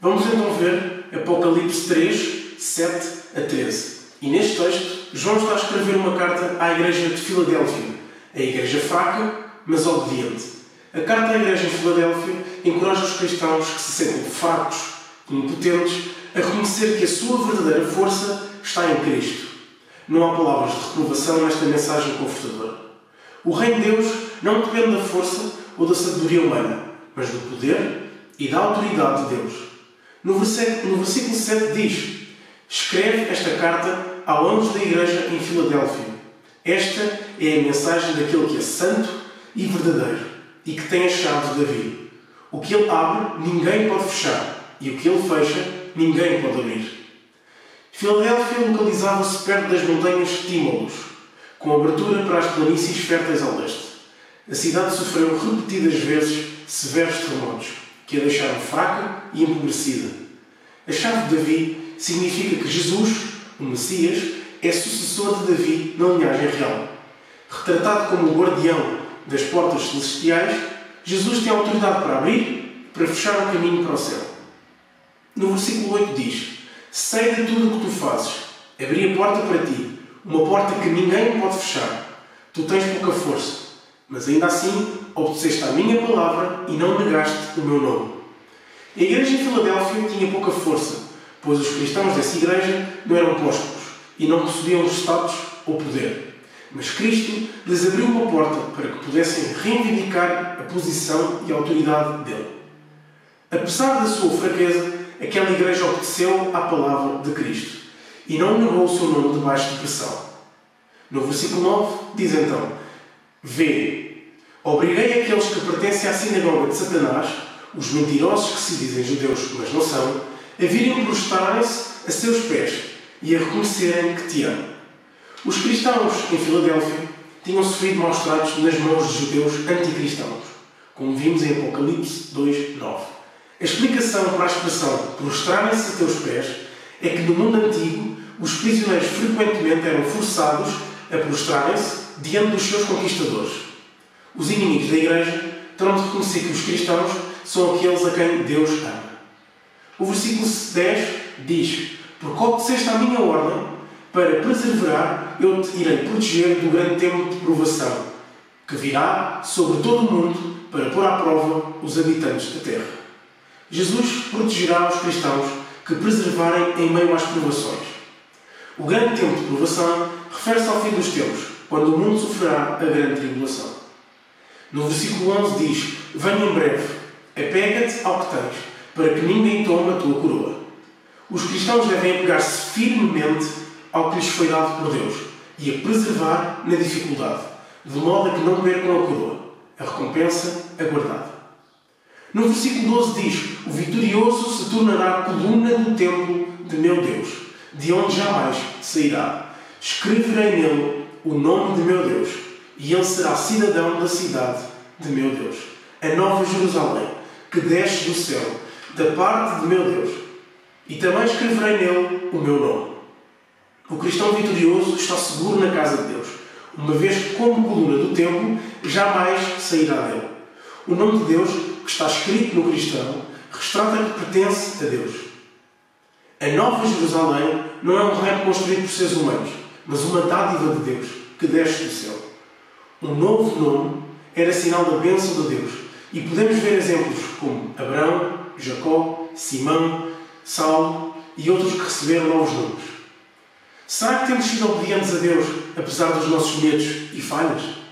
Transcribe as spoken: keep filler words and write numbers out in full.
Vamos então ver Apocalipse três, sete a treze. E neste texto, João está a escrever uma carta à igreja de Filadélfia, a igreja fraca, mas obediente. A carta à igreja em Filadélfia encoraja os cristãos que se sentem fracos e impotentes a reconhecer que a sua verdadeira força está em Cristo. Não há palavras de reprovação nesta mensagem confortadora. O reino de Deus não depende da força ou da sabedoria humana, mas do poder e da autoridade de Deus. No versículo, no versículo sete diz: escreve esta carta ao anjo da igreja em Filadélfia. Esta é a mensagem daquele que é santo e verdadeiro e que tem a chave de Davi. O que ele abre, ninguém pode fechar, e o que ele fecha, ninguém pode abrir. Filadélfia localizava-se perto das montanhas Tímolos, com abertura para as planícies férteis ao leste. A cidade sofreu repetidas vezes severos terremotos, que a deixaram fraca e empobrecida. A chave de Davi significa que Jesus, o Messias, é sucessor de Davi na linhagem real. Retratado como o guardião das portas celestiais, Jesus tem autoridade para abrir e para fechar o caminho para o céu. No versículo oito diz: sei de tudo o que tu fazes. Abri a porta para ti, uma porta que ninguém pode fechar. Tu tens pouca força, mas ainda assim obedeceste à minha palavra e não negaste o meu nome. A igreja em Filadélfia tinha pouca força, pois os cristãos dessa igreja não eram prósperos e não possuíam status ou poder. Mas Cristo lhes abriu uma porta para que pudessem reivindicar a posição e a autoridade dele. Apesar da sua fraqueza, aquela igreja obedeceu à palavra de Cristo e não negou o seu nome debaixo de pressão. No versículo nove diz então: vê, obriguei aqueles que pertencem à sinagoga de Satanás, os mentirosos que se dizem judeus, mas não são, a virem prostrarem-se a seus pés e a reconhecerem que te amo. Os cristãos em Filadélfia tinham sofrido maus tratos nas mãos de judeus anticristãos, como vimos em Apocalipse dois, nove. A explicação para a expressão prostrarem-se a teus pés é que no mundo antigo os prisioneiros frequentemente eram forçados a prostrarem-se diante dos seus conquistadores. Os inimigos da igreja terão de reconhecer que os cristãos são aqueles a quem Deus ama. O versículo dez diz: porque obedeceste à minha ordem, para perseverar, eu te irei proteger do grande tempo de provação, que virá sobre todo o mundo para pôr à prova os habitantes da terra. Jesus protegerá os cristãos que preservarem em meio às provações. O grande tempo de provação refere-se ao fim dos tempos, quando o mundo sofrerá a grande tribulação. No versículo onze diz: venha em breve, apega-te ao que tens, para que ninguém tome a tua coroa. Os cristãos devem apegar-se firmemente ao que lhes foi dado por Deus e a preservar na dificuldade, de modo a que não percam a coroa, a recompensa aguardada. No versículo doze diz: o vitorioso se tornará a coluna do templo de meu Deus, de onde jamais sairá. Escreverei nele o nome de meu Deus, e ele será cidadão da cidade de meu Deus, a nova Jerusalém, que desce do céu, da parte de meu Deus. E também escreverei nele o meu nome. O cristão vitorioso está seguro na casa de Deus, uma vez que, como coluna do templo, jamais sairá dele. O nome de Deus, que está escrito no cristão, retrata que pertence a Deus. A nova Jerusalém não é um reino construído por seres humanos, mas uma dádiva de Deus, que desce do céu. Um novo nome era sinal da bênção de Deus, e podemos ver exemplos como Abraão, Jacó, Simão, Saulo e outros que receberam novos nomes. Será que temos sido obedientes a Deus, apesar dos nossos medos e falhas?